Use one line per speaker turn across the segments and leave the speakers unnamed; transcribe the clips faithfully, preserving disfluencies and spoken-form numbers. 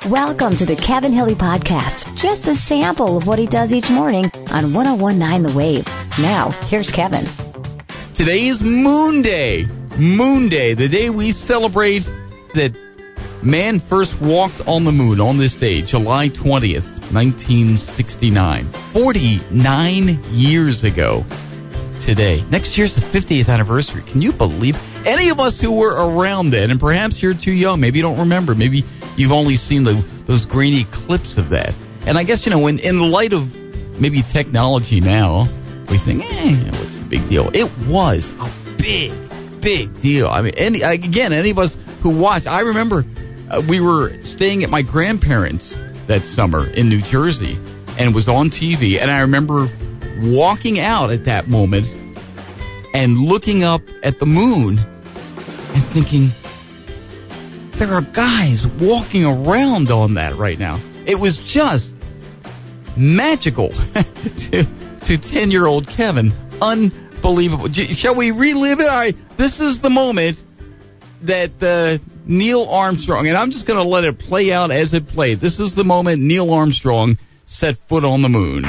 Welcome to the Kevin Hilly Podcast. Just a sample of what he does each morning on one oh one point nine The Wave. Now, here's Kevin.
Today is Moon Day. Moon Day, the day we celebrate that man first walked on the moon on this day, July twentieth, nineteen sixty-nine. forty-nine years ago today. Next year's the fiftieth anniversary. Can you believe any of us who were around then, and perhaps you're too young, maybe you don't remember, maybe you've only seen the, those grainy clips of that. And I guess, you know, in, in light of maybe technology now, we think, eh, what's the big deal? It was a big, big deal. I mean, any, again, any of us who watched, I remember uh, we were staying at my grandparents' that summer in New Jersey, and it was on T V, and I remember walking out at that moment and looking up at the moon and thinking, there are guys walking around on that right now. It was just magical to, to ten-year-old Kevin. Unbelievable. Shall we relive it? All right, this is the moment that uh, Neil Armstrong, and I'm just going to let it play out as it played. This is the moment Neil Armstrong set foot on the moon.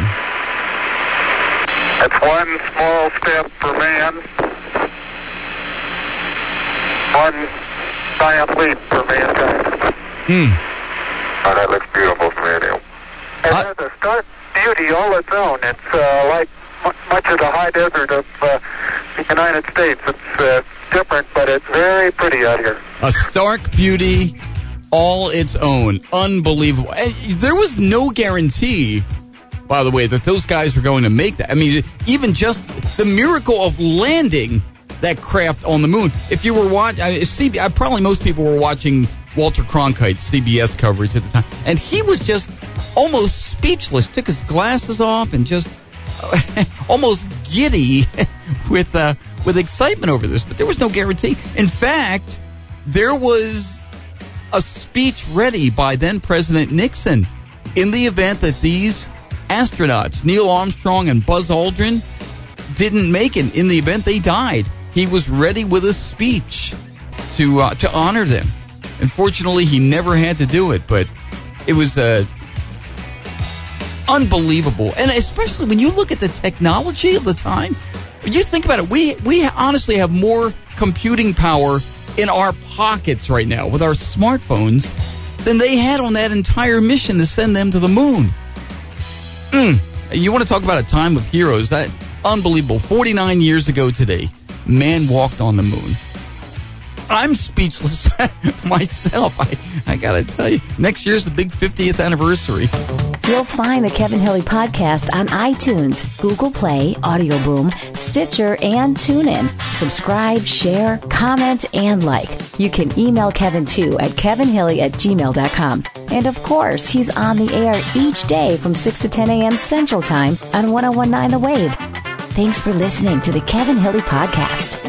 It's one small step for man, one giant leap for mankind.
Hmm.
Oh, that looks beautiful from here, Neil. It has a stark beauty all its own. It's uh, like m- much of the high desert of uh, the United States. It's uh, different, but it's very pretty out here.
A stark beauty, all its own. Unbelievable. And there was no guarantee, by the way, that those guys were going to make that. I mean, even just the miracle of landing that craft on the moon. If you were watching, C B, probably most people were watching Walter Cronkite's C B S coverage at the time, and he was just almost speechless, took his glasses off and just almost giddy with uh, with excitement over this. But there was no guarantee. In fact, there was a speech ready by then President Nixon in the event that these astronauts, Neil Armstrong and Buzz Aldrin, didn't make it. In the event they died, he was ready with a speech to uh, to honor them. Unfortunately, he never had to do it, but it was uh, unbelievable. And especially when you look at the technology of the time, when you think about it, we we honestly have more computing power in our pockets right now with our smartphones than they had on that entire mission to send them to the moon. Mm. You want to talk about a time of heroes? That unbelievable. forty-nine years ago today, man walked on the moon. I'm speechless myself. I, I got to tell you, next year's the big fiftieth anniversary.
You'll find the Kevin Hilly Podcast on iTunes, Google Play, Audio Boom, Stitcher, and TuneIn. Subscribe, share, comment, and like. You can email Kevin, too, at kevinhilly at gmail dot com. And, of course, he's on the air each day from six to ten a.m. Central Time on one oh one point nine The Wave. Thanks for listening to the Kevin Hilly Podcast.